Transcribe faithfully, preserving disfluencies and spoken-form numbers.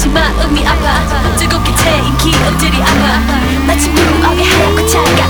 마음이 아파 뜨겁게 태인 기억들이 아파 마치 무엉의 하얗고 차가